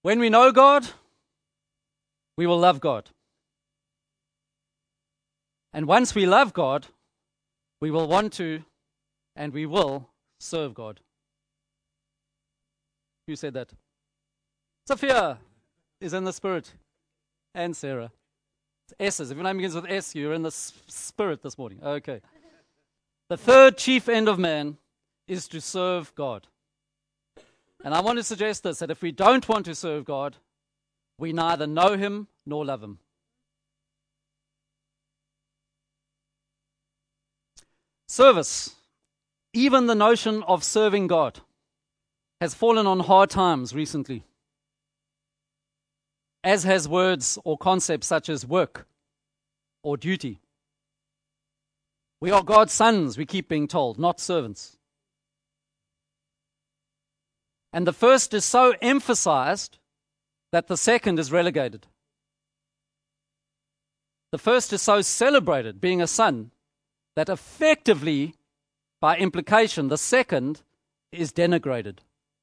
When we know God, we will love God. And once we love God, we will want to and we will serve God. Who said that? Sophia is in the spirit. And Sarah. It's S's. If your name begins with S, you're in the spirit this morning. Okay. The third chief end of man is to serve God. And I want to suggest this, that if we don't want to serve God, we neither know Him nor love Him. Service, even the notion of serving God, has fallen on hard times recently, as has words or concepts such as work or duty. We are God's sons, we keep being told, not servants. And the first is so emphasized that the second is relegated. The first is so celebrated, being a son, that effectively, by implication, the second is denigrated.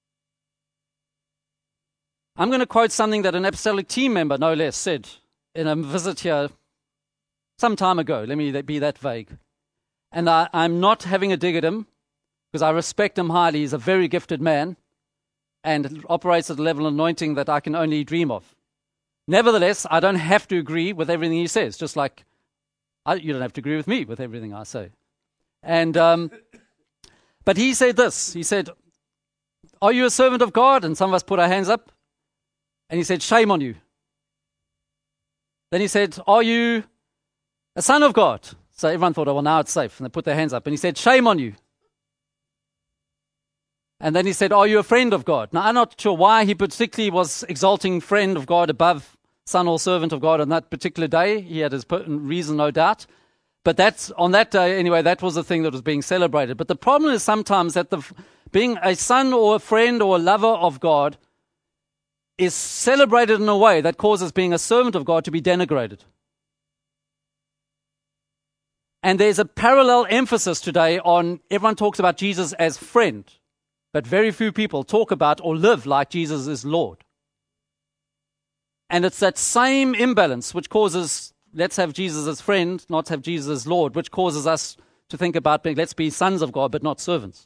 I'm going to quote something that an apostolic team member, no less, said in a visit here some time ago. Let me be that vague. And I'm not having a dig at him, because I respect him highly. He's a very gifted man and operates at a level of anointing that I can only dream of. Nevertheless, I don't have to agree with everything he says, just like you don't have to agree with me with everything I say. And but he said this. He said, "Are you a servant of God?" And some of us put our hands up. And he said, "Shame on you." Then he said, "Are you a son of God?" So everyone thought, "Oh, well, now it's safe." And they put their hands up. And he said, "Shame on you." And then he said, "Are you a friend of God?" Now, I'm not sure why he particularly was exalting friend of God above son or servant of God on that particular day. He had his reason, no doubt. But that's on that day, anyway, that was the thing that was being celebrated. But the problem is sometimes that being a son or a friend or a lover of God is celebrated in a way that causes being a servant of God to be denigrated. And there's a parallel emphasis today on, everyone talks about Jesus as friend, but very few people talk about or live like Jesus is Lord. And it's that same imbalance which causes, let's have Jesus as friend, not have Jesus as Lord, which causes us to think about let's be sons of God, but not servants.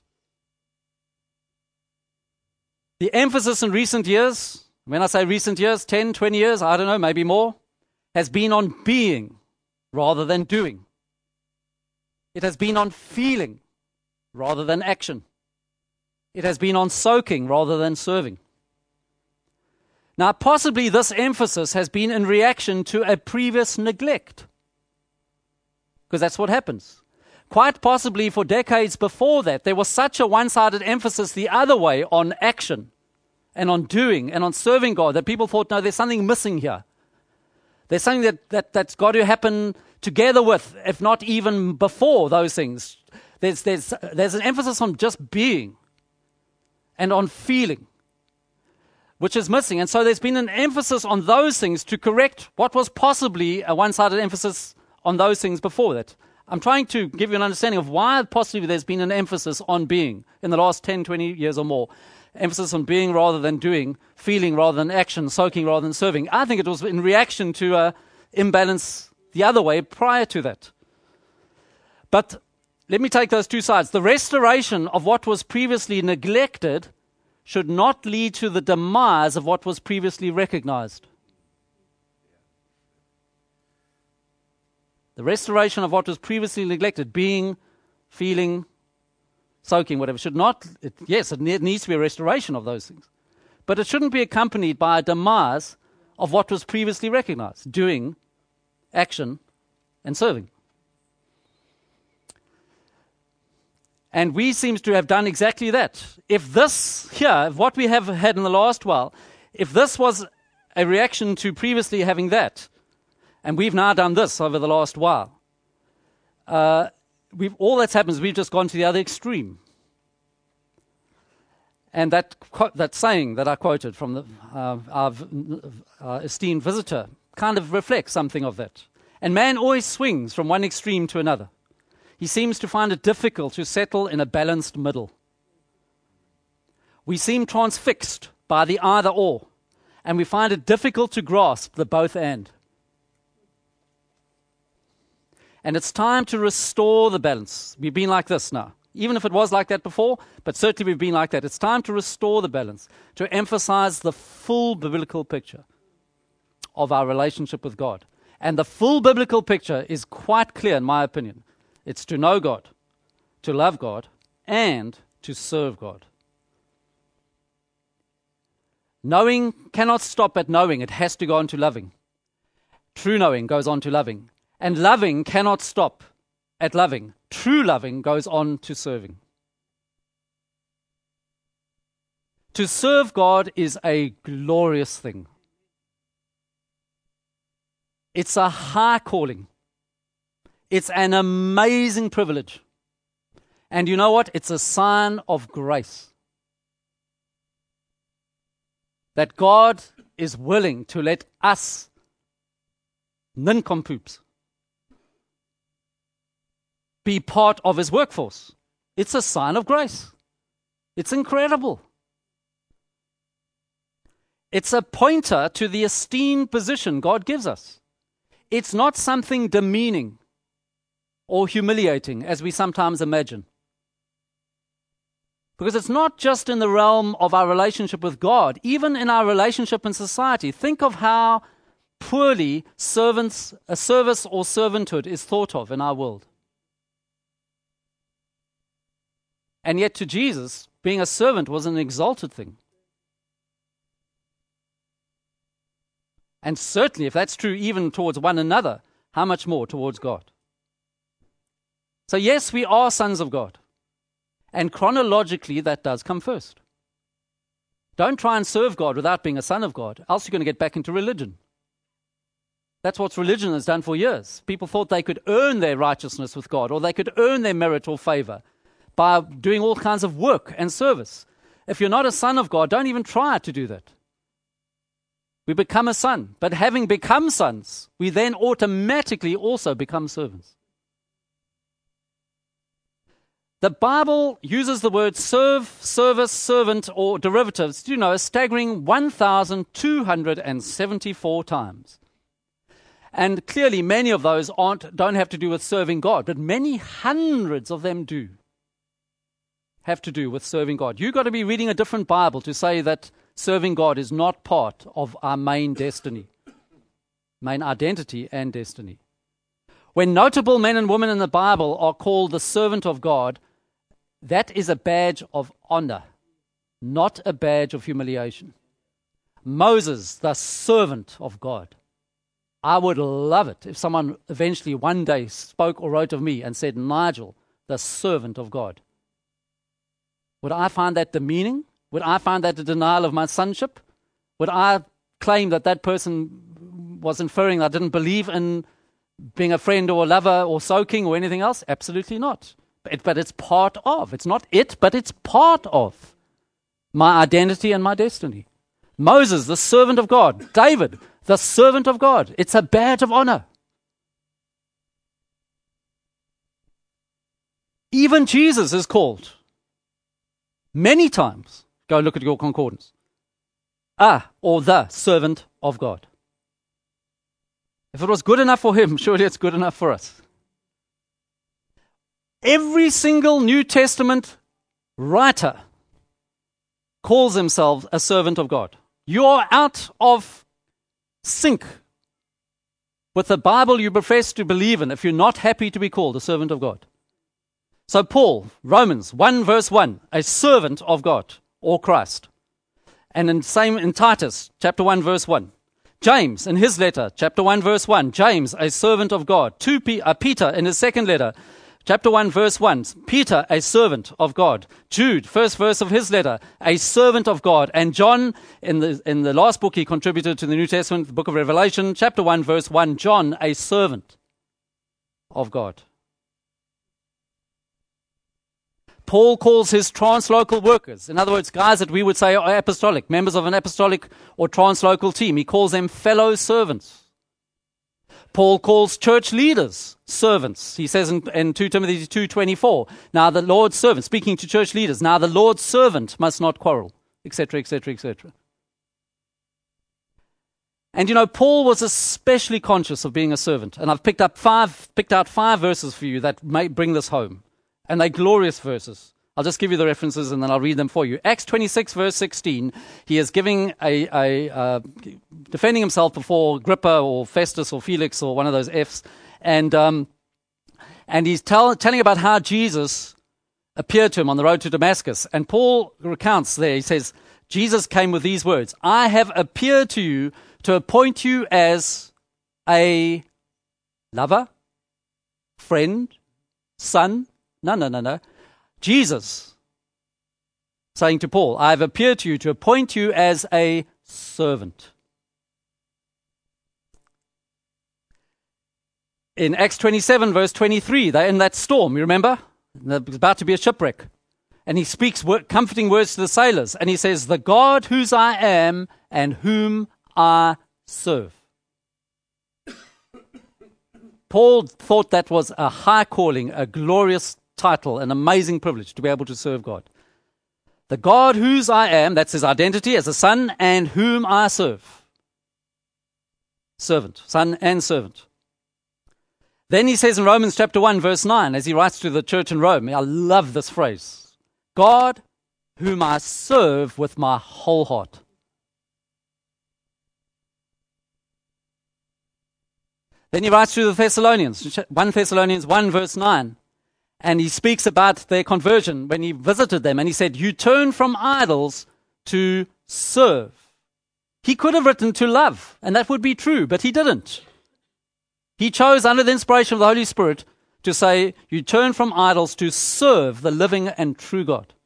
The emphasis in recent years, when I say recent years, 10, 20 years, I don't know, maybe more, has been on being rather than doing. It has been on feeling rather than action. It has been on soaking rather than serving. Now, possibly this emphasis has been in reaction to a previous neglect, because that's what happens. Quite possibly for decades before that, there was such a one-sided emphasis the other way on action and on doing and on serving God that people thought, no, there's something missing here. There's something that's got to happen together with, if not even before those things. There's an emphasis on just being and on feeling, which is missing. And so there's been an emphasis on those things to correct what was possibly a one-sided emphasis on those things before that. I'm trying to give you an understanding of why possibly there's been an emphasis on being in the last 10, 20 years or more. Emphasis on being rather than doing, feeling rather than action, soaking rather than serving. I think it was in reaction to an imbalance the other way prior to that. But let me take those two sides. The restoration of what was previously neglected should not lead to the demise of what was previously recognized. The restoration of what was previously neglected, being, feeling, soaking, whatever, should not, it needs to be a restoration of those things. But it shouldn't be accompanied by a demise of what was previously recognized, doing, action, and serving. And we seem to have done exactly that. If this here, what we have had in the last while, if this was a reaction to previously having that, and we've now done this over the last while, all that's happened is we've just gone to the other extreme. And that saying that I quoted from our esteemed visitor kind of reflects something of that. And man always swings from one extreme to another. He seems to find it difficult to settle in a balanced middle. We seem transfixed by the either or. and we find it difficult to grasp the both and. And it's time to restore the balance. We've been like this now. Even if it was like that before, but certainly we've been like that. It's time to restore the balance, to emphasize the full biblical picture of our relationship with God. And the full biblical picture is quite clear, in my opinion. It's to know God, to love God, and to serve God. Knowing cannot stop at knowing. It has to go on to loving. True knowing goes on to loving. And loving cannot stop at loving. True loving goes on to serving. To serve God is a glorious thing. It's a high calling. It's an amazing privilege. And you know what? It's a sign of grace. That God is willing to let us, nincompoops, be part of his workforce. It's a sign of grace. It's incredible. It's a pointer to the esteemed position God gives us. It's not something demeaning or humiliating, as we sometimes imagine. Because it's not just in the realm of our relationship with God, even in our relationship in society. Think of how poorly a service or servanthood is thought of in our world. And yet to Jesus, being a servant was an exalted thing. And certainly, if that's true even towards one another, how much more towards God? So yes, we are sons of God. And chronologically, that does come first. Don't try and serve God without being a son of God, else you're going to get back into religion. That's what religion has done for years. People thought they could earn their righteousness with God, or they could earn their merit or favor by doing all kinds of work and service. If you're not a son of God, don't even try to do that. We become a son, but having become sons, we then automatically also become servants. The Bible uses the word serve, service, servant, or derivatives, a staggering 1,274 times. And clearly many of those don't have to do with serving God, but many hundreds of them do have to do with serving God. You've got to be reading a different Bible to say that serving God is not part of our main destiny, main identity and destiny. When notable men and women in the Bible are called the servant of God, that is a badge of honor, not a badge of humiliation. Moses, the servant of God. I would love it if someone eventually one day spoke or wrote of me and said, Nigel, the servant of God. Would I find that demeaning? Would I find that a denial of my sonship? Would I claim that that person was inferring I didn't believe in being a friend or a lover or soaking or anything else? Absolutely not. But it's part of. It's not it, but it's part of my identity and my destiny. Moses, the servant of God. David, the servant of God. It's a badge of honor. Even Jesus is called many times. Go look at your concordance. Or the servant of God. If it was good enough for him, surely it's good enough for us. Every single New Testament writer calls himself a servant of God. You are out of sync with the Bible you profess to believe in if you're not happy to be called a servant of God. So Paul, Romans 1 verse 1, a servant of God or Christ. And in Titus chapter 1 verse 1. James in his letter, chapter 1 verse 1, James, a servant of God. Peter in his second letter, chapter 1 verse 1, Peter, a servant of God. Jude, first verse of his letter, a servant of God. And John, in the last book he contributed to the New Testament, the book of Revelation, chapter 1 verse 1, John, a servant of God. Paul calls his translocal workers, in other words, guys that we would say are apostolic, members of an apostolic or translocal team, he calls them fellow servants. Paul calls church leaders servants. He says in 2 Timothy 2:24, now the Lord's servant, speaking to church leaders, now the Lord's servant must not quarrel, etc., etc., etc. And Paul was especially conscious of being a servant. And I've picked out 5 verses for you that may bring this home. And they're glorious verses. I'll just give you the references and then I'll read them for you. Acts 26, verse 16. He is giving defending himself before Agrippa or Festus or Felix or one of those F's. And he's telling about how Jesus appeared to him on the road to Damascus. And Paul recounts there, he says, Jesus came with these words, I have appeared to you to appoint you as a lover, friend, son. No. Jesus saying to Paul, I have appeared to you to appoint you as a servant. In Acts 27, verse 23, they're in that storm, you remember? There's about to be a shipwreck. And he speaks comforting words to the sailors. And he says, the God whose I am and whom I serve. Paul thought that was a high calling, a glorious title, an amazing privilege to be able to serve God. The God whose I am, that's his identity as a son, and whom I serve. Servant, son and servant. Then he says in Romans chapter 1, verse 9, as he writes to the church in Rome, I love this phrase, God whom I serve with my whole heart. Then he writes to the Thessalonians, 1 Thessalonians 1, verse 9, and he speaks about their conversion when he visited them, and he said, you turn from idols to serve. He could have written to love, and that would be true, but he didn't. He chose, under the inspiration of the Holy Spirit, to say, you turn from idols to serve the living and true God.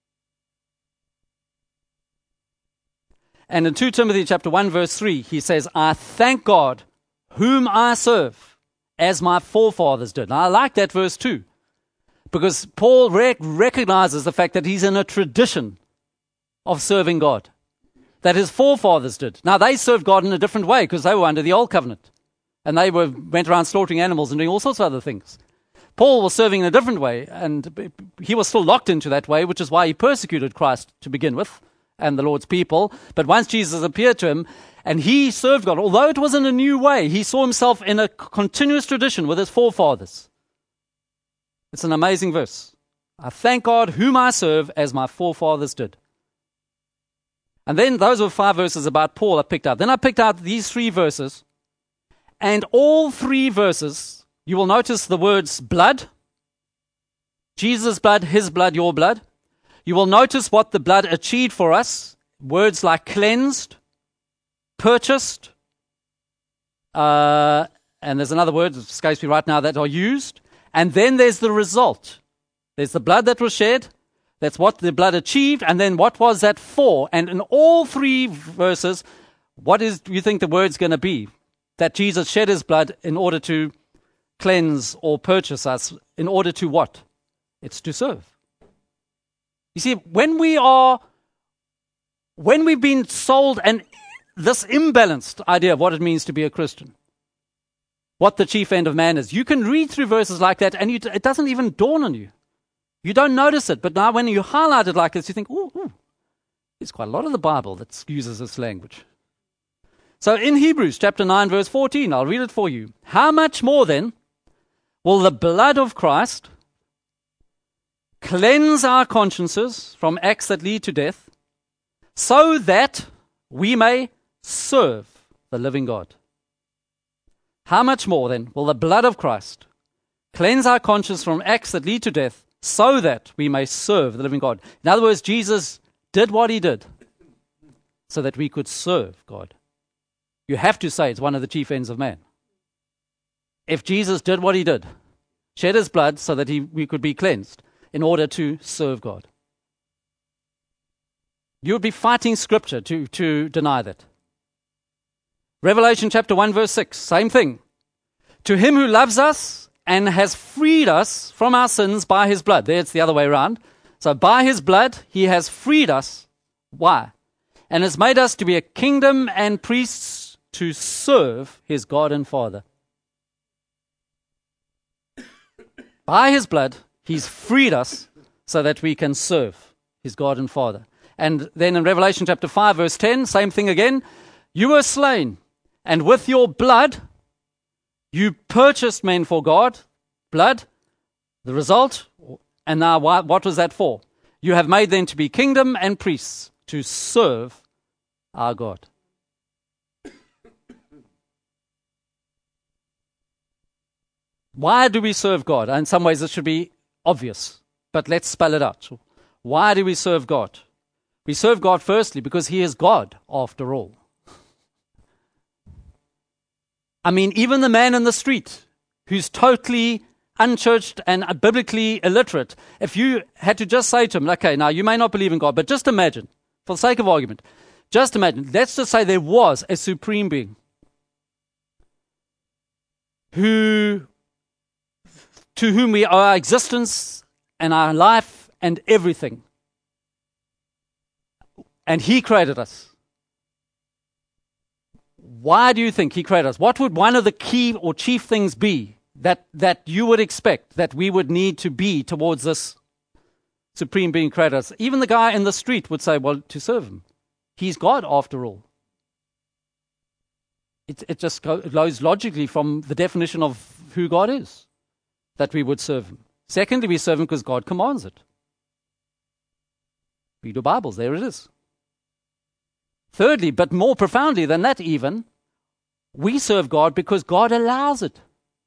And in 2 Timothy chapter 1, verse 3, he says, I thank God whom I serve, as my forefathers did. Now, I like that verse too, because Paul recognizes the fact that he's in a tradition of serving God, that his forefathers did. Now, they served God in a different way because they were under the old covenant, and they went around slaughtering animals and doing all sorts of other things. Paul was serving in a different way, and he was still locked into that way, which is why he persecuted Christ to begin with, and the Lord's people. But once Jesus appeared to him, and he served God, although it was in a new way, he saw himself in a continuous tradition with his forefathers. It's an amazing verse. I thank God whom I serve as my forefathers did. And then those were 5 verses about Paul I picked out. Then I picked out these 3 verses. And all 3 verses, you will notice the words blood, Jesus' blood, his blood, your blood. You will notice what the blood achieved for us. Words like cleansed, purchased, and there's another word that escapes me right now that are used. And then there's the result. There's the blood that was shed. That's what the blood achieved. And then what was that for? And in all 3 verses, what do you think the word's going to be? That Jesus shed his blood in order to cleanse or purchase us. In order to what? It's to serve. You see, when we've been sold this imbalanced idea of what it means to be a Christian, what the chief end of man is, you can read through verses like that and it doesn't even dawn on you. You don't notice it, but now when you highlight it like this, you think, ooh, there's quite a lot of the Bible that uses this language. So in Hebrews chapter 9, verse 14, I'll read it for you. How much more then will the blood of Christ cleanse our consciences from acts that lead to death, so that we may serve the living God? How much more then will the blood of Christ cleanse our conscience from acts that lead to death, so that we may serve the living God? In other words, Jesus did what he did so that we could serve God. You have to say it's one of the chief ends of man. If Jesus did what he did, shed his blood so that we could be cleansed in order to serve God, you would be fighting Scripture to deny that. Revelation chapter 1, verse 6, same thing. To him who loves us and has freed us from our sins by his blood. There, it's the other way around. So by his blood, he has freed us. Why? And has made us to be a kingdom and priests to serve his God and Father. By his blood, he's freed us so that we can serve his God and Father. And then in Revelation chapter 5, verse 10, same thing again. You were slain, And with your blood, you purchased men for God, blood, the result. And now what was that for? You have made them to be kingdom and priests to serve our God. Why do we serve God? In some ways it should be obvious, but let's spell it out. Why do we serve God? We serve God firstly because He is God after all. I mean, even the man in the street who's totally unchurched and biblically illiterate, if you had to just say to him, okay, now you may not believe in God, but just imagine, for the sake of argument, just imagine, let's just say there was a supreme being to whom we owe our existence and our life and everything. And He created us. Why do you think He created us? What would one of the key or chief things be that you would expect that we would need to be towards this supreme being created us? Even the guy in the street would say, well, to serve Him. He's God after all. It just goes logically from the definition of who God is, that we would serve Him. Secondly, we serve Him because God commands it. Read your Bibles, there it is. Thirdly, but more profoundly than that even, we serve God because God allows it.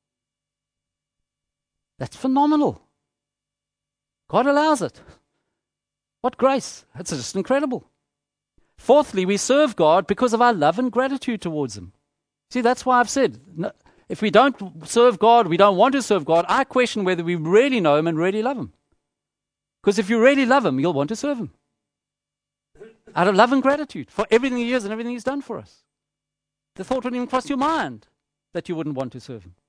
That's phenomenal. God allows it. What grace. That's just incredible. Fourthly, we serve God because of our love and gratitude towards Him. See, that's why I've said, if we don't serve God, we don't want to serve God, I question whether we really know Him and really love Him. Because if you really love Him, you'll want to serve Him. Out of love and gratitude for everything He is and everything He's done for us. The thought wouldn't even cross your mind that you wouldn't want to serve Him.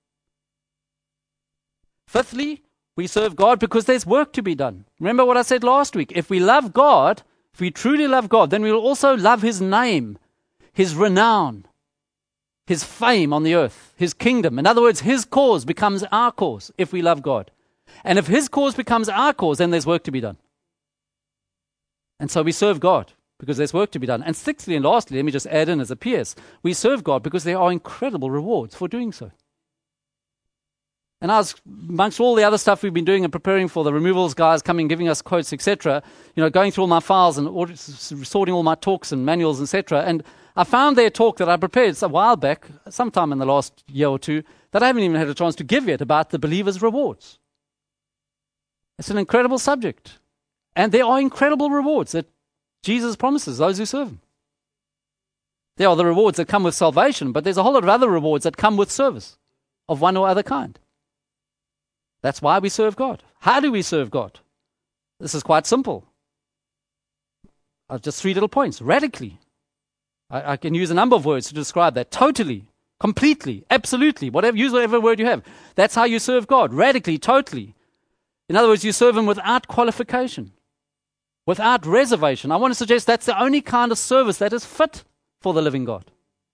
Fifthly, we serve God because there's work to be done. Remember what I said last week. If we love God, if we truly love God, then we will also love His name, His renown, His fame on the earth, His kingdom. In other words, His cause becomes our cause if we love God. And if His cause becomes our cause, then there's work to be done. And so we serve God because there's work to be done. And sixthly and lastly, let me just add in as a PS, we serve God because there are incredible rewards for doing so. And amongst all the other stuff we've been doing and preparing for the removals guys coming, giving us quotes, etc., going through all my files and sorting all my talks and manuals, etc., and I found their talk that I prepared a while back, sometime in the last year or two, that I haven't even had a chance to give yet, about the believer's rewards. It's an incredible subject. And there are incredible rewards that Jesus promises those who serve Him. There are the rewards that come with salvation, but there's a whole lot of other rewards that come with service of one or other kind. That's why we serve God. How do we serve God? This is quite simple. I've just 3 little points. Radically. I can use a number of words to describe that. Totally, completely, absolutely, use whatever word you have. That's how you serve God. Radically, totally. In other words, you serve Him without qualification, without reservation. I want to suggest that's the only kind of service that is fit for the living God.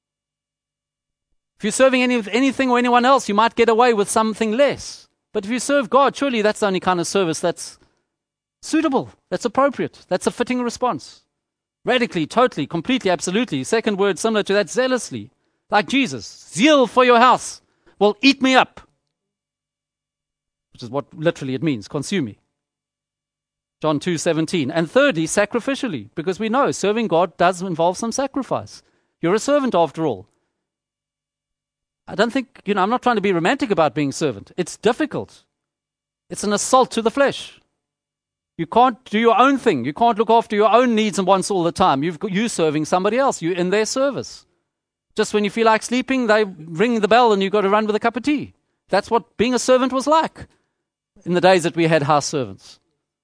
If you're serving anything or anyone else, you might get away with something less. But if you serve God, surely that's the only kind of service that's suitable, that's appropriate, that's a fitting response. Radically, totally, completely, absolutely. Second word similar to that, zealously. Like Jesus, zeal for your house will eat me up. Which is what literally it means, consume me. John 2:17. And thirdly, sacrificially, because we know serving God does involve some sacrifice. You're a servant after all. I don't think, I'm not trying to be romantic about being a servant. It's difficult. It's an assault to the flesh. You can't do your own thing. You can't look after your own needs and wants all the time. You're serving somebody else. You're in their service. Just when you feel like sleeping, they ring the bell and you've got to run with a cup of tea. That's what being a servant was like in the days that we had house servants.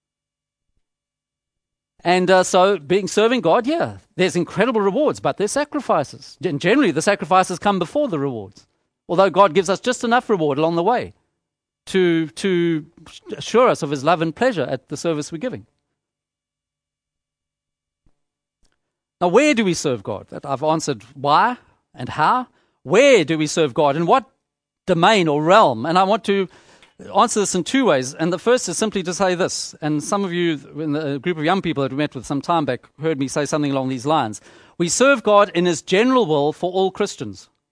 And so serving God, there's incredible rewards, but there's sacrifices. And generally, the sacrifices come before the rewards. Although God gives us just enough reward along the way to assure us of His love and pleasure at the service we're giving. Now, where do we serve God? That I've answered why and how. Where do we serve God? In what domain or realm? And I want to answer this in 2 ways. And the first is simply to say this. And some of you in the group of young people that we met with some time back heard me say something along these lines. We serve God in His general will for all Christians.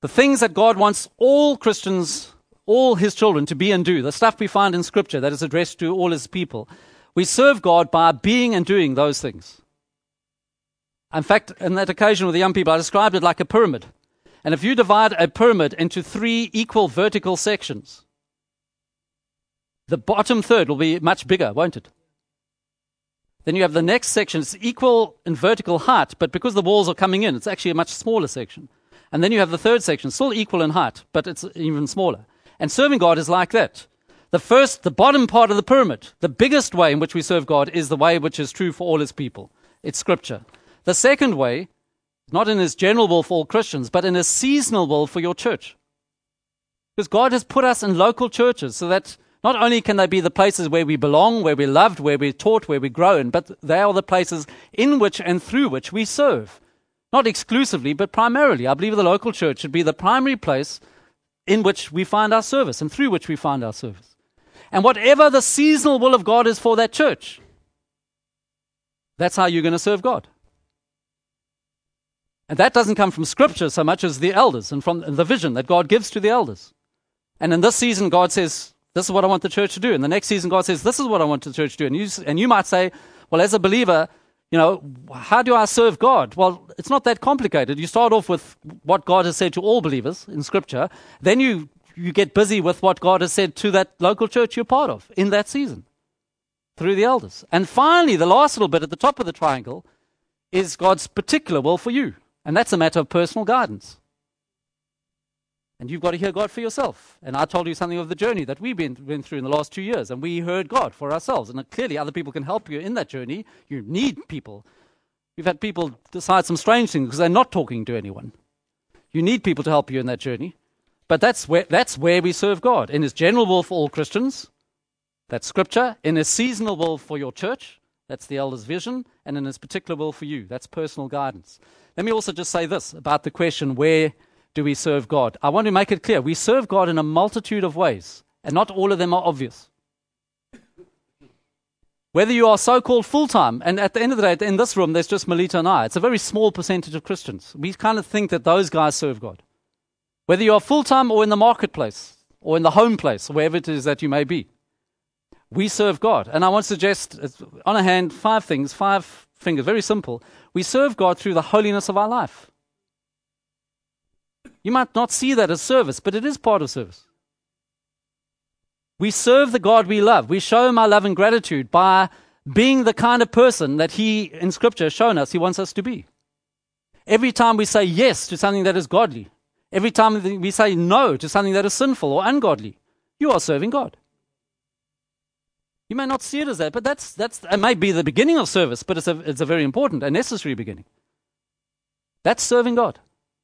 The things that God wants all Christians, all his children to be and do, the stuff we find in Scripture that is addressed to all his people, we serve God by being and doing those things. In fact, on that occasion with the young people, I described it like a pyramid. And if you divide a pyramid into 3 equal vertical sections, the bottom third will be much bigger, won't it? Then you have the next section. It's equal in vertical height, but because the walls are coming in, it's actually a much smaller section. And then you have the third section, still equal in height, but it's even smaller. And serving God is like that. The bottom part of the pyramid, the biggest way in which we serve God is the way which is true for all his people. It's Scripture. The second way, not in his general will for all Christians, but in his seasonal will for your church. Because God has put us in local churches so that not only can they be the places where we belong, where we're loved, where we're taught, where we're grown, but they are the places in which and through which we serve. Not exclusively, but primarily. I believe the local church should be the primary place in which we find our service and through which we find our service. And whatever the seasonal will of God is for that church, that's how you're going to serve God. And that doesn't come from Scripture so much as the elders and from the vision that God gives to the elders. And in this season, God says, this is what I want the church to do. And the next season, God says, this is what I want the church to do. And you might say, well, as a believer, how do I serve God? Well, it's not that complicated. You start off with what God has said to all believers in Scripture. Then you get busy with what God has said to that local church you're part of in that season through the elders. And finally, the last little bit at the top of the triangle is God's particular will for you. And that's a matter of personal guidance. And you've got to hear God for yourself. And I told you something of the journey that we've been through in the last 2 years. And we heard God for ourselves. And clearly other people can help you in that journey. You need people. We've had people decide some strange things because they're not talking to anyone. You need people to help you in that journey. But that's where we serve God. In his general will for all Christians, that's Scripture. In his seasonal will for your church, that's the elder's vision. And in his particular will for you, that's personal guidance. Let me also just say this about the question, where do we serve God? I want to make it clear. We serve God in a multitude of ways, and not all of them are obvious. Whether you are so-called full-time, and at the end of the day, in this room, there's just Melita and I. It's a very small percentage of Christians. We kind of think that those guys serve God. Whether you are full-time or in the marketplace, or in the home place, or wherever it is that you may be, we serve God. And I want to suggest, on a hand, 5 fingers, very simple. We serve God through the holiness of our life. You might not see that as service, but it is part of service. We serve the God we love. We show him our love and gratitude by being the kind of person that he, in Scripture, has shown us he wants us to be. Every time we say yes to something that is godly, every time we say no to something that is sinful or ungodly, you are serving God. You may not see it as that, but it may be the beginning of service, but it's a very important and necessary beginning. That's serving God.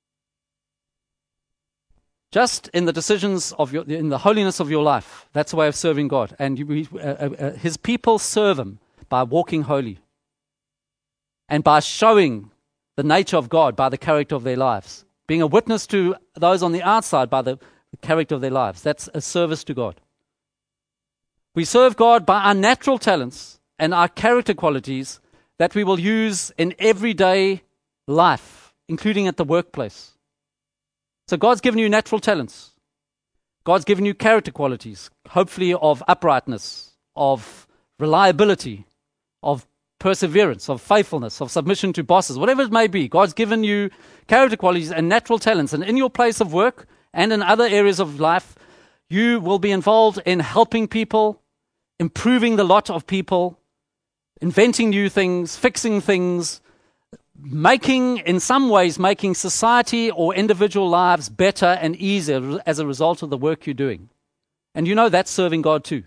Just in the decisions of in the holiness of your life, that's a way of serving God. And his people serve him by walking holy and by showing the nature of God by the character of their lives, being a witness to those on the outside by the character of their lives. That's a service to God. We serve God by our natural talents and our character qualities that we will use in everyday life, including at the workplace. So God's given you natural talents. God's given you character qualities, hopefully of uprightness, of reliability, of perseverance, of faithfulness, of submission to bosses, whatever it may be. God's given you character qualities and natural talents. And in your place of work and in other areas of life, you will be involved in helping people, improving the lot of people, inventing new things, fixing things, in some ways making society or individual lives better and easier as a result of the work you're doing. And that's serving God too.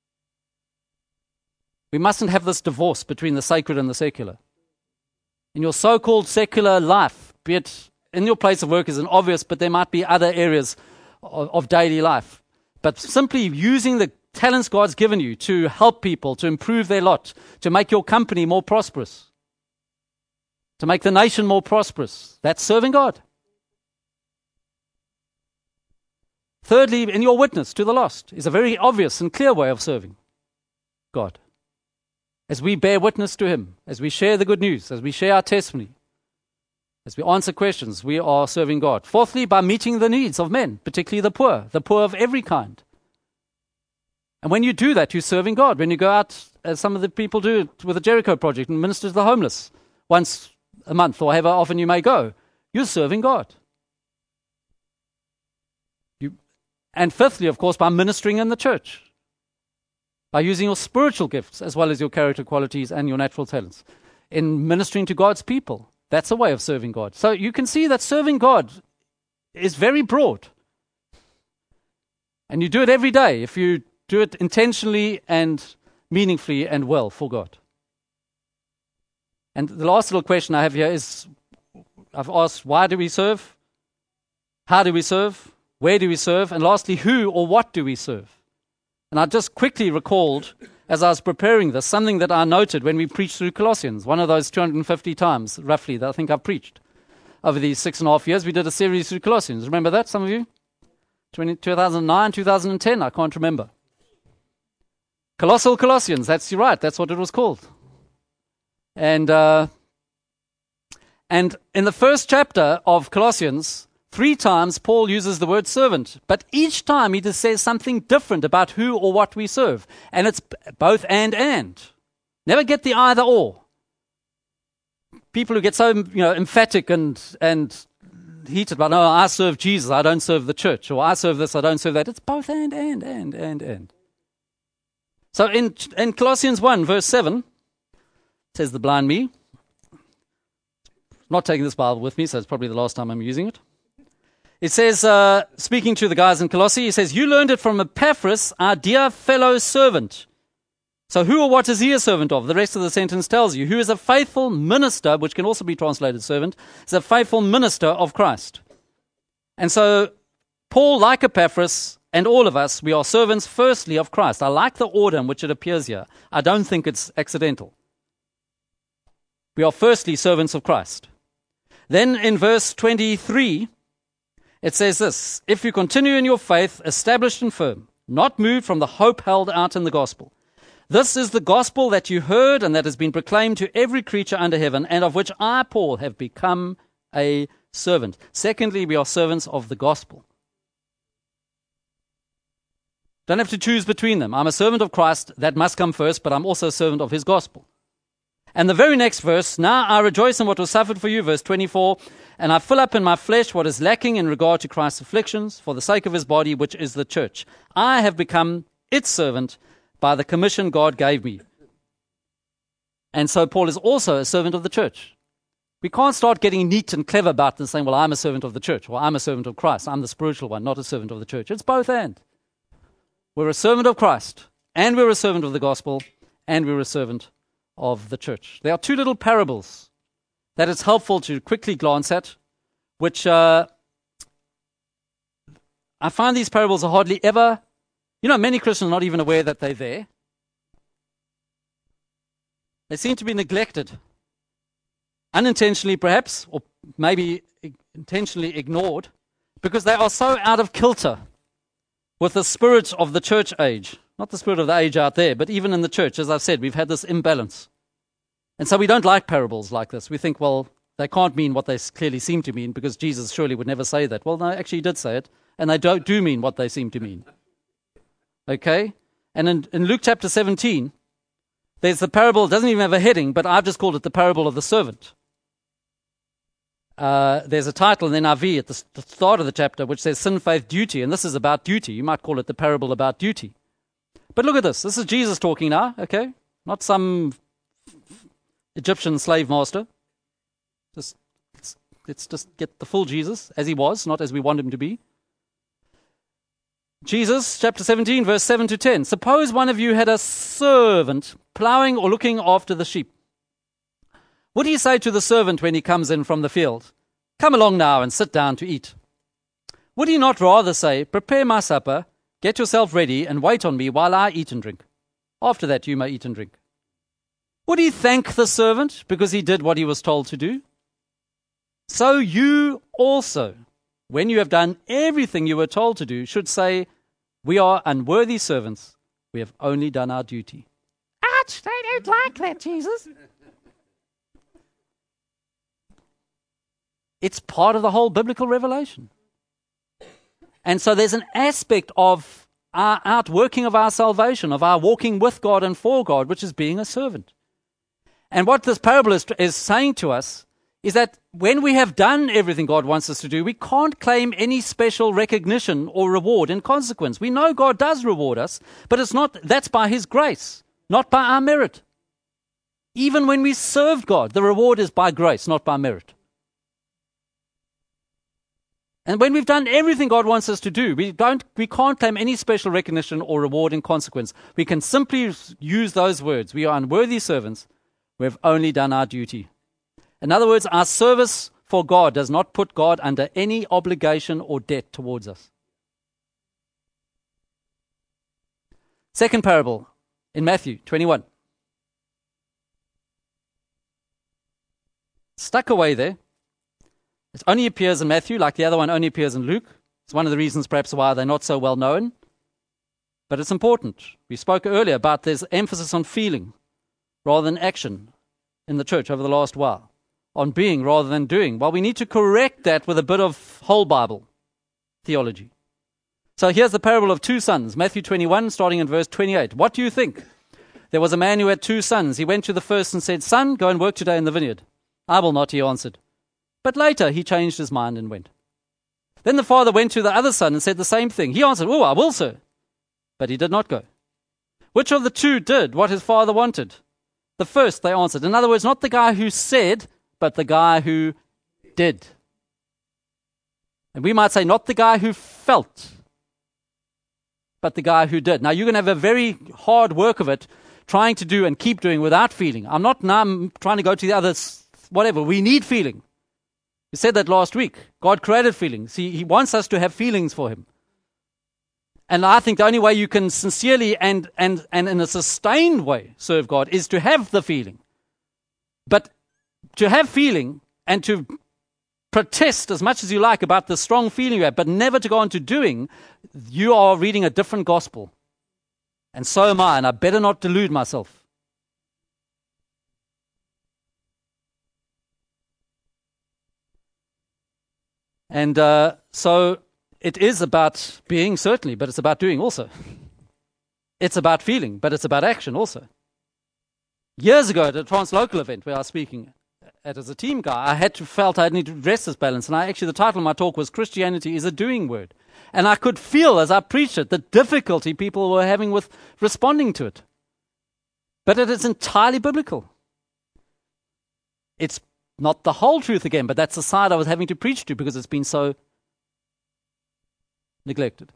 We mustn't have this divorce between the sacred and the secular. In your so-called secular life, be it in your place of work isn't obvious, but there might be other areas of daily life. But simply using the talents God's given you to help people, to improve their lot, to make your company more prosperous, to make the nation more prosperous, that's serving God. Thirdly, in your witness to the lost is a very obvious and clear way of serving God. As we bear witness to him, as we share the good news, as we share our testimony, As we answer questions, we are serving God. Fourthly, by meeting the needs of men, particularly the poor of every kind. And when you do that, you're serving God. When you go out, as some of the people do with the Jericho Project, and minister to the homeless once a month or however often you may go, you're serving God. And fifthly, of course, by ministering in the church, by using your spiritual gifts as well as your character qualities and your natural talents in ministering to God's people. That's a way of serving God. So you can see that serving God is very broad. And you do it every day if you do it intentionally and meaningfully and well for God. And the last little question I have here is, I've asked, why do we serve? How do we serve? Where do we serve? And lastly, who or what do we serve? And I just quickly recalled, as I was preparing this, something that I noted when we preached through Colossians, one of those 250 times, roughly, that I think I've preached. Over these 6.5 years, we did a series through Colossians. Remember that, some of you? 2009, 2010, I can't remember. Colossal Colossians, that's right, that's what it was called. And in the first chapter of Colossians, 3 times Paul uses the word servant, but each time he just says something different about who or what we serve. And it's both and. Never get the either or. People who get so emphatic and heated about, no, I serve Jesus, I don't serve the church, or I serve this, I don't serve that. It's both and. So in Colossians 1, verse 7, says the blind me. Not taking this Bible with me, so it's probably the last time I'm using it. It says, speaking to the guys in Colossae, he says, you learned it from Epaphras, our dear fellow servant. So who or what is he a servant of? The rest of the sentence tells you. Who is a faithful minister, which can also be translated servant, is a faithful minister of Christ. And so Paul, like Epaphras, and all of us, we are servants firstly of Christ. I like the order in which it appears here. I don't think it's accidental. We are firstly servants of Christ. Then in verse 23, it says this, if you continue in your faith, established and firm, not moved from the hope held out in the gospel. This is the gospel that you heard and that has been proclaimed to every creature under heaven, and of which I, Paul, have become a servant. Secondly, we are servants of the gospel. Don't have to choose between them. I'm a servant of Christ, that must come first, but I'm also a servant of his gospel. And the very next verse, now I rejoice in what was suffered for you, verse 24, and I fill up in my flesh what is lacking in regard to Christ's afflictions for the sake of his body, which is the church. I have become its servant by the commission God gave me. And so Paul is also a servant of the church. We can't start getting neat and clever about it and saying, well, I'm a servant of the church, or I'm a servant of Christ. I'm the spiritual one, not a servant of the church. It's both and. We're a servant of Christ, and we're a servant of the gospel, and we're a servant of the church. There are 2 little parables that it's helpful to quickly glance at, which I find these parables are hardly ever, many Christians are not even aware that they're there. They seem to be neglected, unintentionally perhaps, or maybe intentionally ignored, because they are so out of kilter with the spirit of the church age. Not the spirit of the age out there, but even in the church, as I've said, we've had this imbalance. And so we don't like parables like this. We think, well, they can't mean what they clearly seem to mean, because Jesus surely would never say that. Well, no, actually he did say it, and they do mean what they seem to mean. Okay? And in Luke chapter 17, there's the parable, it doesn't even have a heading, but I've just called it the parable of the servant. There's a title in NIV at the start of the chapter which says sin, faith, duty, and this is about duty. You might call it the parable about duty. But look at this. This is Jesus talking now, okay? Not some Egyptian slave master. Let's just get the full Jesus as he was, not as we want him to be. Jesus, chapter 17, verse 7 to 10. Suppose one of you had a servant plowing or looking after the sheep. Would he say to the servant when he comes in from the field, come along now and sit down to eat? Would he not rather say, prepare my supper, get yourself ready, and wait on me while I eat and drink? After that you may eat and drink. Would he thank the servant because he did what he was told to do? So you also, when you have done everything you were told to do, should say, we are unworthy servants. We have only done our duty. Ouch, they don't like that, Jesus. It's part of the whole biblical revelation. And so there's an aspect of our outworking of our salvation, of our walking with God and for God, which is being a servant. And what this parable is saying to us is that when we have done everything God wants us to do, we can't claim any special recognition or reward in consequence. We know God does reward us, but that's by His grace, not by our merit. Even when we serve God, the reward is by grace, not by merit. And when we've done everything God wants us to do, we can't claim any special recognition or reward in consequence. We can simply use those words. We are unworthy servants. We have only done our duty. In other words, our service for God does not put God under any obligation or debt towards us. Second parable in Matthew 21. Stuck away there. It only appears in Matthew, like the other one only appears in Luke. It's one of the reasons perhaps why they're not so well known. But it's important. We spoke earlier about there's emphasis on feeling rather than action in the church over the last while. On being rather than doing. Well, we need to correct that with a bit of whole Bible theology. So here's the parable of two sons, Matthew 21, starting in verse 28. What do you think? There was a man who had two sons. He went to the first and said, "Son, go and work today in the vineyard." "I will not," he answered. But later he changed his mind and went. Then the father went to the other son and said the same thing. He answered, "Oh, I will, sir." But he did not go. Which of the two did what his father wanted? The first, they answered. In other words, not the guy who said, but the guy who did. And we might say not the guy who felt, but the guy who did. Now you're going to have a very hard work of it, trying to do and keep doing without feeling. I'm trying to go to the others, whatever. We need feeling. We said that last week. God created feelings. He wants us to have feelings for Him. And I think the only way you can sincerely and in a sustained way serve God is to have the feeling. But to have feeling and to protest as much as you like about the strong feeling you have, but never to go on to doing, you are reading a different gospel. And so am I, and I better not delude myself. And so it is about being, certainly, but it's about doing also. It's about feeling, but it's about action also. Years ago at a translocal event where I was speaking as a team guy, I felt I needed to address this balance. And the title of my talk was Christianity is a Doing Word. And I could feel as I preached it the difficulty people were having with responding to it. But it is entirely biblical. It's not the whole truth again, but that's the side I was having to preach to because it's been so neglected.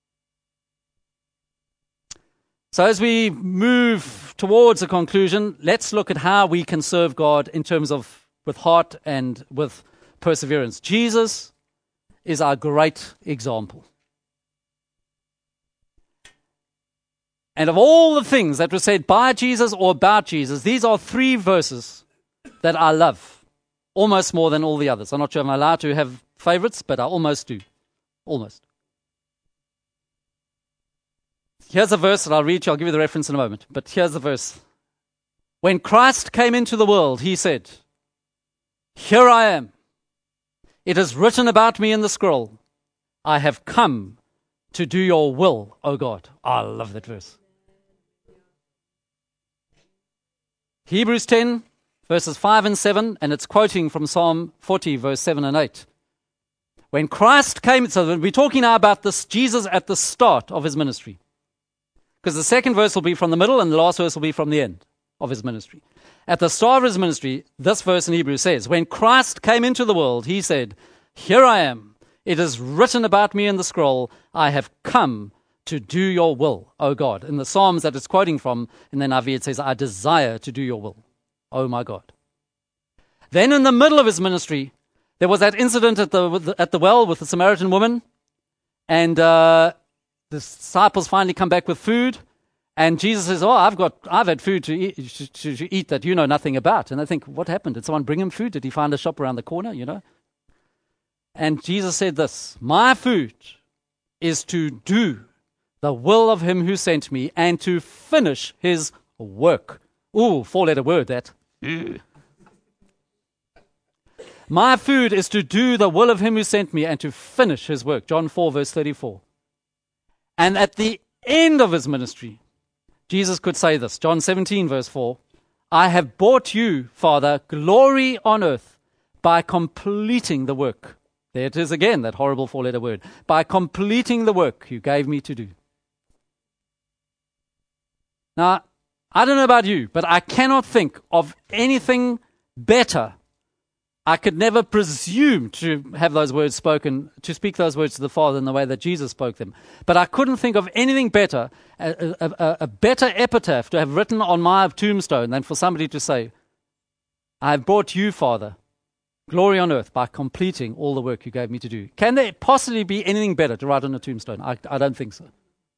So as we move towards a conclusion, let's look at how we can serve God in terms of with heart and with perseverance. Jesus is our great example. And of all the things that were said by Jesus or about Jesus, these are three verses that I love almost more than all the others. I'm not sure if I'm allowed to have favorites, but I almost do. Almost. Here's a verse that I'll read to you. I'll give you the reference in a moment. But here's the verse. When Christ came into the world, He said, "Here I am. It is written about me in the scroll. I have come to do your will, O God." I love that verse. Hebrews 10, verses 5 and 7, and it's quoting from Psalm 40, verse 7 and 8. When Christ came, so we're talking now about this Jesus at the start of His ministry. Because the second verse will be from the middle and the last verse will be from the end of His ministry. At the start of His ministry, this verse in Hebrews says, when Christ came into the world, He said, "Here I am. It is written about me in the scroll. I have come to do your will, O God." In the Psalms that it's quoting from, in the NIV it says, "I desire to do your will, O my God." Then in the middle of His ministry, there was that incident at the well with the Samaritan woman, and the disciples finally come back with food, and Jesus says, "Oh, I've had food to eat that you know nothing about." And they think, what happened? Did someone bring him food? Did he find a shop around the corner, And Jesus said this, "My food is to do the will of Him who sent me and to finish His work." Ooh, four-letter word, that. My food is to do the will of him who sent me and to finish his work. John 4, verse 34. And at the end of his ministry, Jesus could say this. John 17, verse 4. I have brought you, Father, glory on earth by completing the work. There it is again, that horrible four-letter word. By completing the work you gave me to do. Now, I don't know about you, but I cannot think of anything better. I could never presume to have those words spoken, to speak those words to the Father in the way that Jesus spoke them. But I couldn't think of anything better, a better epitaph to have written on my tombstone than for somebody to say, I have brought you, Father, glory on earth by completing all the work you gave me to do. Can there possibly be anything better to write on a tombstone? I don't think so.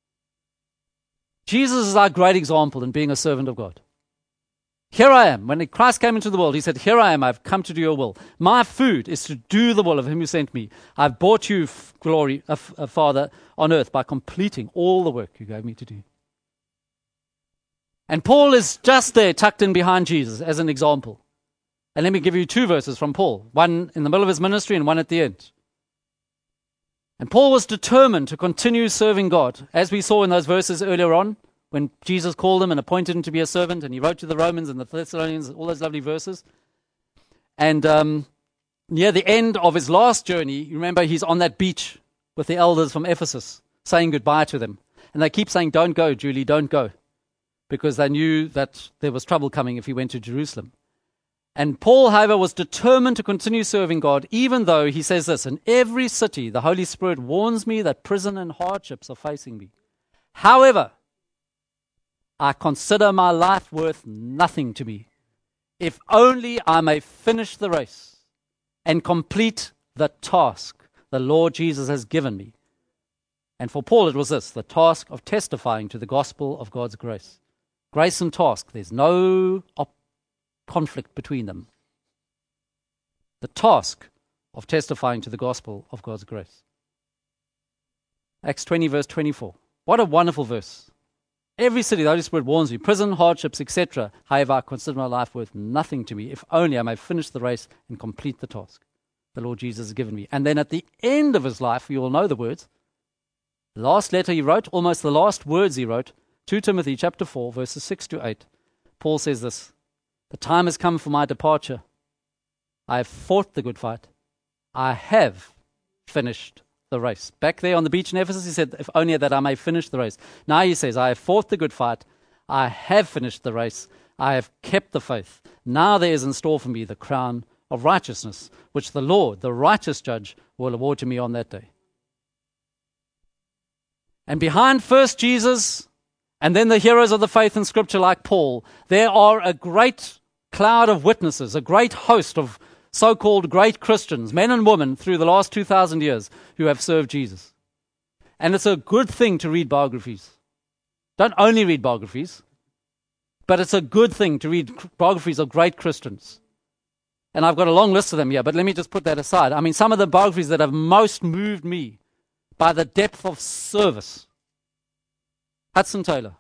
Jesus is our great example in being a servant of God. Here I am. When Christ came into the world, he said, here I am, I've come to do your will. My food is to do the will of him who sent me. I've brought you glory, Father, on earth by completing all the work you gave me to do. And Paul is just there, tucked in behind Jesus as an example. And let me give you two verses from Paul, one in the middle of his ministry and one at the end. And Paul was determined to continue serving God, as we saw in those verses earlier on, when Jesus called him and appointed him to be a servant, and he wrote to the Romans and the Thessalonians, all those lovely verses. And near the end of his last journey, you remember he's on that beach with the elders from Ephesus, saying goodbye to them. And they keep saying, don't go, Julie, don't go, because they knew that there was trouble coming if he went to Jerusalem. And Paul, however, was determined to continue serving God, even though he says this, in every city the Holy Spirit warns me that prison and hardships are facing me. However, I consider my life worth nothing to me, if only I may finish the race and complete the task the Lord Jesus has given me. And for Paul it was this, the task of testifying to the gospel of God's grace. Grace and task, there's no conflict between them. The task of testifying to the gospel of God's grace. Acts 20, verse 24. What a wonderful verse. Every city, the Holy Spirit warns me, prison, hardships, etc. However, I consider my life worth nothing to me, if only I may finish the race and complete the task the Lord Jesus has given me. And then at the end of his life, you all know the words, the last letter he wrote, almost the last words he wrote, 2 Timothy chapter 4, verses 6 to 8. Paul says this, the time has come for my departure. I have fought the good fight. I have finished the race. Back there on the beach in Ephesus, he said, if only that I may finish the race. Now he says, I have fought the good fight. I have finished the race. I have kept the faith. Now there is in store for me the crown of righteousness, which the Lord, the righteous judge, will award to me on that day. And behind first Jesus, and then the heroes of the faith in Scripture like Paul, there are a great cloud of witnesses, a great host of so-called great Christians, men and women, through the last 2,000 years who have served Jesus. And it's a good thing to read biographies. Don't only read biographies, but it's a good thing to read biographies of great Christians. And I've got a long list of them here, but let me just put that aside. I mean, some of the biographies that have most moved me by the depth of service. Hudson Taylor.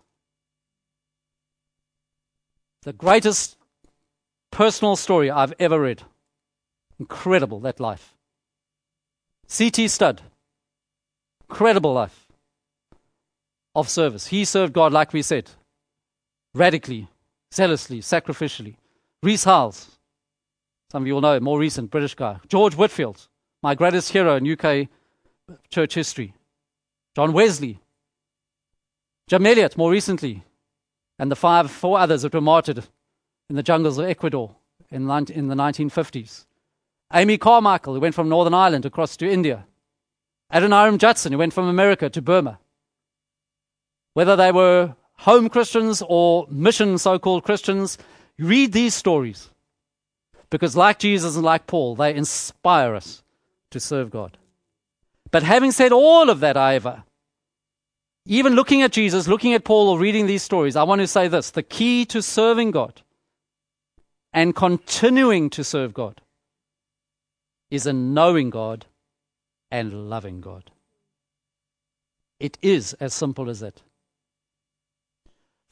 The greatest personal story I've ever read. Incredible, that life. C.T. Studd. Incredible life of service. He served God, like we said, radically, zealously, sacrificially. Rees Howells. Some of you will know, more recent British guy. George Whitfield, my greatest hero in UK church history. John Wesley. Jim Elliot, more recently. And the four others that were martyred in the jungles of Ecuador in the 1950s. Amy Carmichael, who went from Northern Ireland across to India. Adoniram Judson, who went from America to Burma. Whether they were home Christians or mission so-called Christians, read these stories. Because like Jesus and like Paul, they inspire us to serve God. But having said all of that, however, even looking at Jesus, looking at Paul, or reading these stories, I want to say this. The key to serving God and continuing to serve God is in knowing God and loving God. It is as simple as that.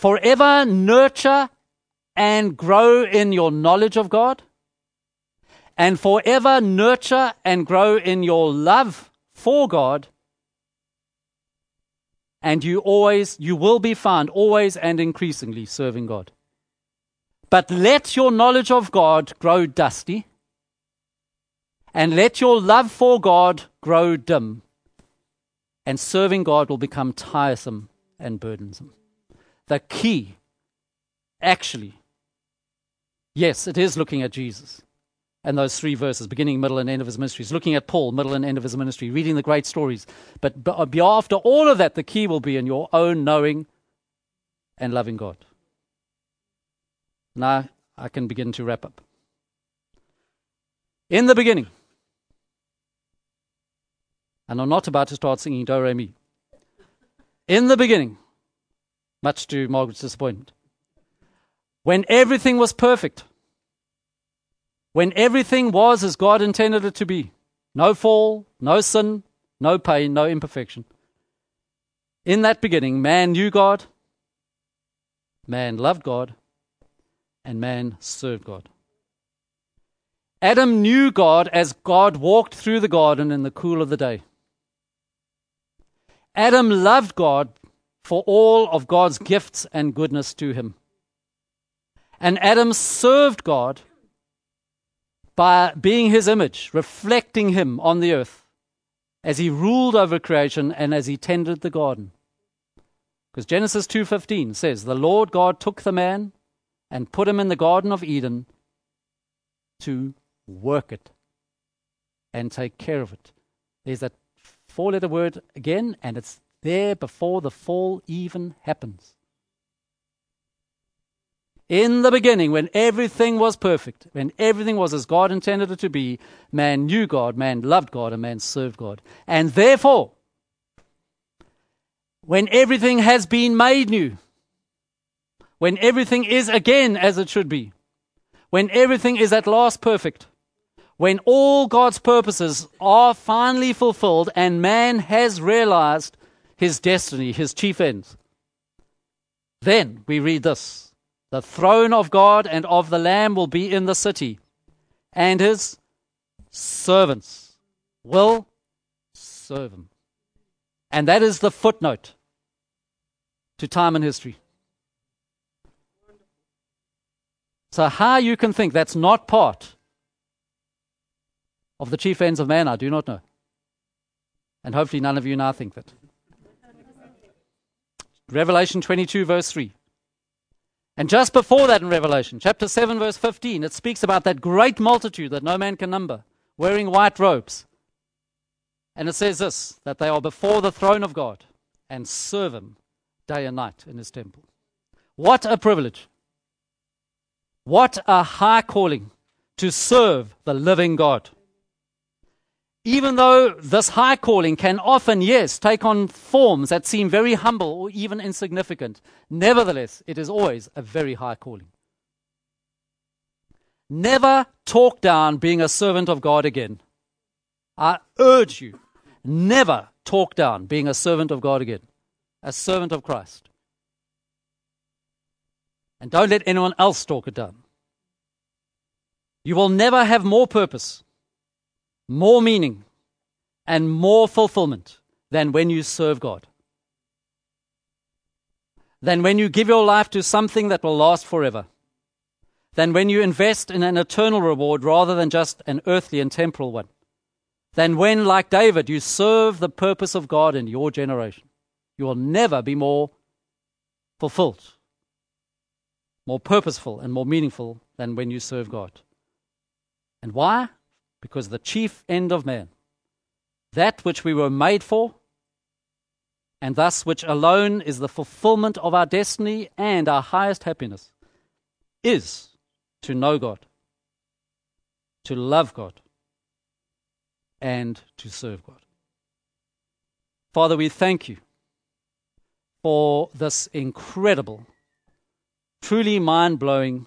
Forever nurture and grow in your knowledge of God, and forever nurture and grow in your love for God, and you will be found always and increasingly serving God. But let your knowledge of God grow dusty, and let your love for God grow dim, and serving God will become tiresome and burdensome. The key, actually, yes, it is looking at Jesus and those 3 verses, beginning, middle, and end of his ministry. It's looking at Paul, middle and end of his ministry, reading the great stories. But after all of that, the key will be in your own knowing and loving God. Now I can begin to wrap up. In the beginning, and I'm not about to start singing Do Re Mi. In the beginning, much to Margaret's disappointment, when everything was perfect, when everything was as God intended it to be, no fall, no sin, no pain, no imperfection. In that beginning, man knew God, man loved God, and man served God. Adam knew God as God walked through the garden in the cool of the day. Adam loved God for all of God's gifts and goodness to him. And Adam served God by being his image, reflecting him on the earth as he ruled over creation and as he tended the garden. Because Genesis 2:15 says, the Lord God took the man and put him in the Garden of Eden to work it and take care of it. There's that 4-letter word again, and it's there before the fall even happens. In the beginning, when everything was perfect, when everything was as God intended it to be, man knew God, man loved God, and man served God. And therefore, when everything has been made new, when everything is again as it should be, when everything is at last perfect, when all God's purposes are finally fulfilled and man has realized his destiny, his chief ends, then we read this. The throne of God and of the Lamb will be in the city, and his servants will serve him. And that is the footnote to time and history. So how you can think that's not part of the chief ends of man, I do not know. And hopefully none of you now think that. Revelation 22 verse 3. And just before that in Revelation, chapter 7, verse 15, it speaks about that great multitude that no man can number, wearing white robes. And it says this, that they are before the throne of God and serve him day and night in his temple. What a privilege. What a high calling to serve the living God. Even though this high calling can often, yes, take on forms that seem very humble or even insignificant, nevertheless, it is always a very high calling. Never talk down being a servant of God again. I urge you, never talk down being a servant of God again, a servant of Christ. And don't let anyone else talk it down. You will never have more purpose, more meaning, and more fulfillment than when you serve God. Than when you give your life to something that will last forever. Than when you invest in an eternal reward rather than just an earthly and temporal one. Than when, like David, you serve the purpose of God in your generation. You will never be more fulfilled, more purposeful, and more meaningful than when you serve God. And why? Because the chief end of man, that which we were made for, and thus which alone is the fulfillment of our destiny and our highest happiness, is to know God, to love God, and to serve God. Father, we thank you for this incredible, truly mind-blowing,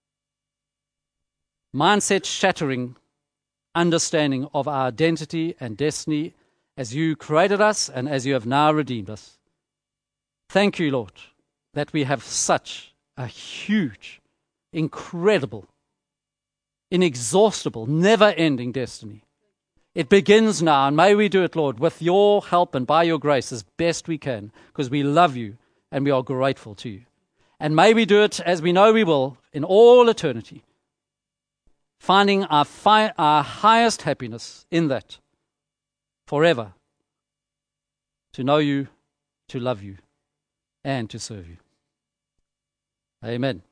mindset-shattering understanding of our identity and destiny as you created us and as you have now redeemed us. Thank you, Lord, that we have such a huge, incredible inexhaustible, never-ending destiny. It begins now, and may we do it, Lord, with your help and by your grace as best we can, because we love you and we are grateful to you. And may we do it as we know we will in all eternity, finding our highest happiness in that forever, to know you, to love you, and to serve you. Amen.